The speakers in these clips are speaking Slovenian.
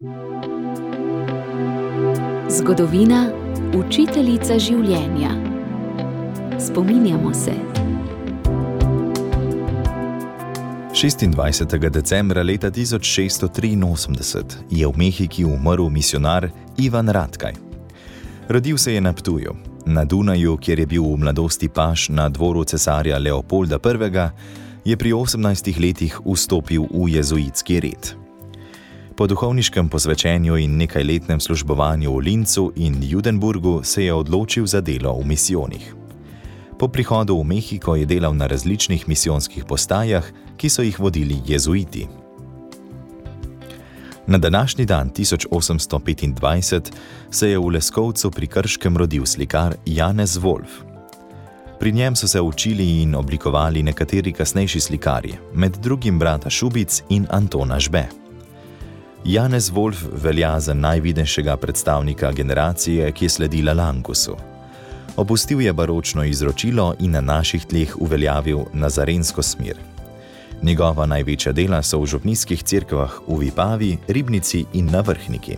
Zgodovina, učiteljica življenja. Spominjamo se. 26. decembra leta 1683 je v Mehiki umrl misionar Ivan Ratkaj. Rodil se je na Ptuju, na Dunaju, kjer je bil v mladosti paš na dvoru cesarja Leopolda I., je pri 18 letih vstopil v jezuitski red. Po duhovniškem posvečenju in nekajletnem službovanju v Lincu in Judenburgu se je odločil za delo v misijonih. Po prihodu v Mehiko je delal na različnih misijonskih postajah, ki so jih vodili jezuiti. Na današnji dan 1825 se je v Leskovcu pri Krškem rodil slikar Janez Wolf. Pri njem so se učili in oblikovali nekateri kasnejši slikarji, med drugim brata Šubic in Antona Žbe. Janez Wolf velja za najvidnejšega predstavnika generacije, ki je sledila Langusu. Opustil je baročno izročilo in na naših tleh uveljavil nazarensko smer. Njegova največja dela so v župnijskih cerkvah v Vipavi, Ribnici in na Vrhniki.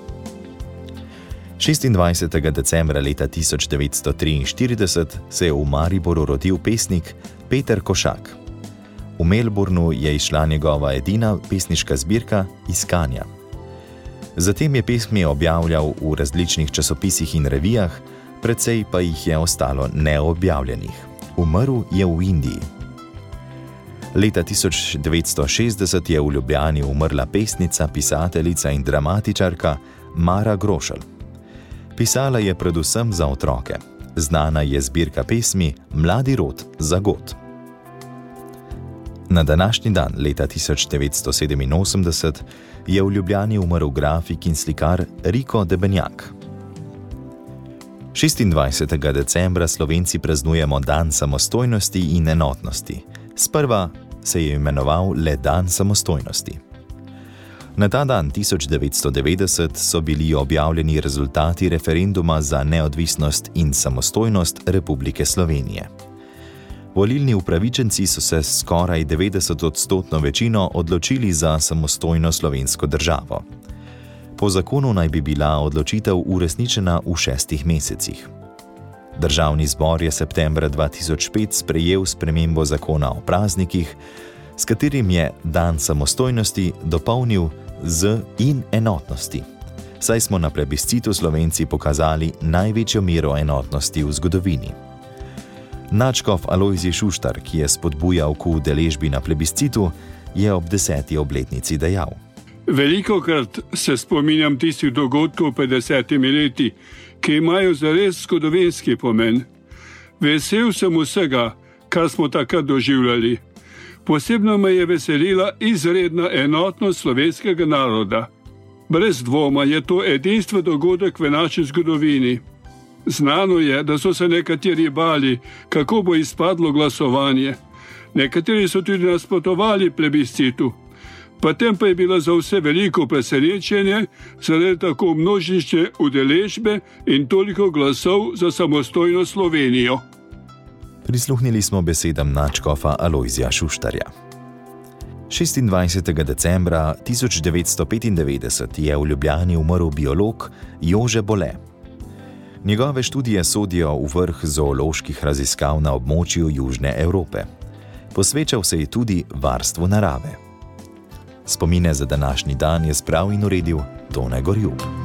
26. decembra leta 1943 se je v Mariboru rodil pesnik Peter Košak. V Melbournu je izšla njegova edina pesniška zbirka Iskanja. Zatem je pesmi objavljal v različnih časopisih in revijah, precej pa jih je ostalo neobjavljenih. Umrl je v Indiji. Leta 1960 je v Ljubljani umrla pesnica, pisateljica in dramatičarka Mara Grošelj. Pisala je predvsem za otroke. Znana je zbirka pesmi Mladi rod za god. Na današnji dan leta 1987 je v Ljubljani umrl grafik in slikar Riko Debenjak. 26. decembra Slovenci praznujemo Dan samostojnosti in enotnosti. Sprva se je imenoval le Dan samostojnosti. Na ta dan 1990 so bili objavljeni rezultati referenduma za neodvisnost in samostojnost Republike Slovenije. Volilni upravičenci so se s skoraj 90% večino odločili za samostojno slovensko državo. Po zakonu naj bi bila odločitev uresničena v 6 mesecih. Državni zbor je septembra 2005 sprejel spremembo zakona o praznikih, s katerim je Dan samostojnosti dopolnil z in enotnosti. Saj smo na plebiscitu Slovenci pokazali največjo mero enotnosti v zgodovini. Nadškof Alojzij Šuštar, ki je spodbujal k udeležbi na plebiscitu, je ob 10. obletnici dejal: Velikokrat se spominjam tistih dogodkov pred 10 leti, ki imajo zares zgodovinski pomen. Vesel sem vsega, kar smo takrat doživljali. Posebno me je veselila izredna enotnost slovenskega naroda. Brez dvoma je to edinstven dogodek v naši zgodovini. Znano je, da so se nekateri bali, kako bo izpadlo glasovanje. Nekateri so tudi nasprotovali plebiscitu. Potem pa je bilo za vse veliko presenečenje zaradi tako množične udeležbe in toliko glasov za samostojno Slovenijo. Prisluhnili smo besedam nadškofa Alojzija Šuštarja. 26. decembra 1995 je v Ljubljani umrl biolog Jože Bole. Njegove študije sodijo v vrh zooloških raziskav na območju Južne Evrope. Posvečal se je tudi varstvu narave. Spomine za današnji dan je zbral in uredil Tone Gorjup.